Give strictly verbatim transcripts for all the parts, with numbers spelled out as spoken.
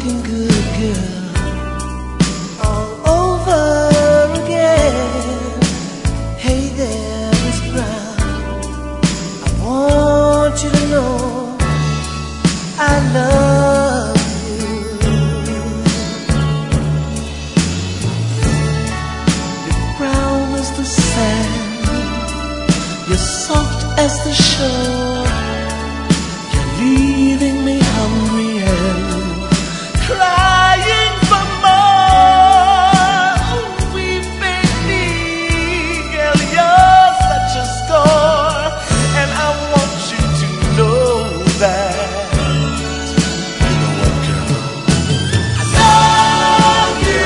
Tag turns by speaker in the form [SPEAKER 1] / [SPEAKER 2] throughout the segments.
[SPEAKER 1] looking good, girl, all over again. Hey there, Miss Brown, I want you to know I love you. You're brown as the sand, you're soft as the shore. You're leaving me hungry and crying for more. Oh, weeping me, girl, you're such a score. And I want you to know that. You know what, girl? I love you.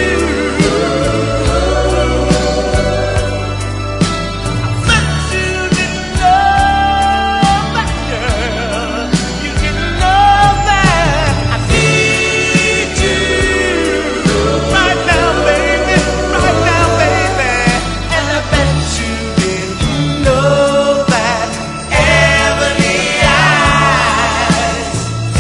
[SPEAKER 1] I bet you didn't know that, girl. You didn't know that I need you right now, baby, right now, baby. And I bet you didn't know that, Ebony Eyes.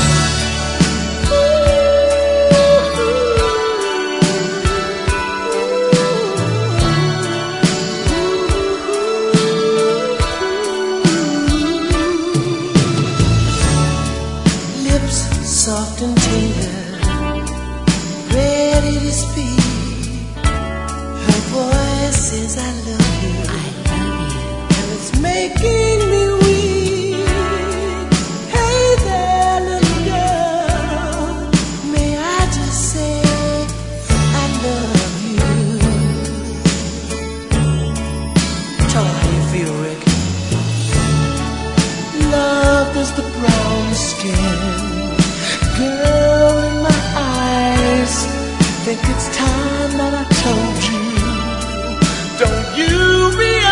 [SPEAKER 1] Lips soft and tender, ready to speak. Her voice says I love you, and it's making me weak. Hey there, little girl, may I just say I love you. Tell her how you feel, Rick. Love is the brown skin, girl in my eyes. Think it's time that I told you. Don't you realize?